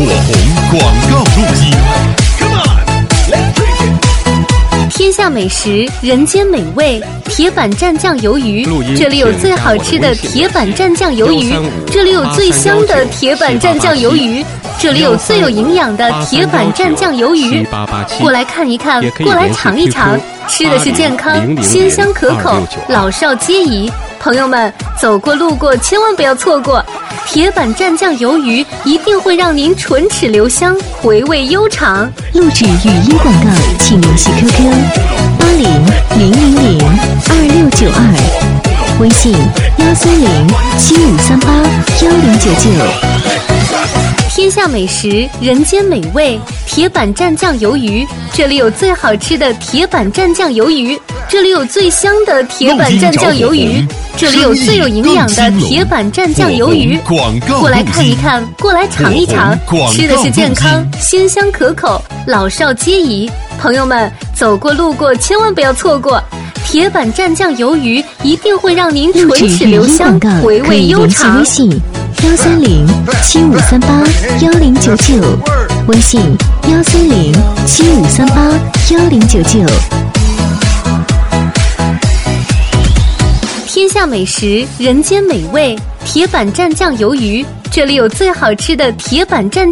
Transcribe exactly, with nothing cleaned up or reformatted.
火红广告路径。 天下美食，人间美味，铁板蘸酱鱿鱼，这里有最好吃的铁板蘸酱鱿鱼，这里有最香的铁板蘸酱鱿鱼，这里有最有营养的铁板蘸酱鱿鱼。过来看一看，过来尝一尝，吃的是健康，鲜香可口，老少皆宜。朋友们，走过路过千万不要错过，铁板蘸酱鱿鱼一定会让您唇齿留香，回味悠长。 录制语音广告，请联系 Q Q 八零零零零二六九二，微信幺三零七五三八幺零九九。 天下美食，人间美味，铁板蘸酱鱿鱼，这里有最好吃的铁板蘸酱鱿鱼，这里有最香的铁板蘸酱鱿鱼，这里有最有营养的铁板蘸酱鱿鱼。过来看一看，过来尝一尝，吃的是健康，鲜香可口，老少皆宜。朋友们，走过路过千万不要错过，铁板蘸酱鱿鱼一定会让您唇齿留香，回味悠长。 微信幺三零七五三八幺零九九，微信幺三零七五三八幺零九九。 天下美食，人间美味，铁板蘸酱鱿鱼，这里有最好吃的铁板蘸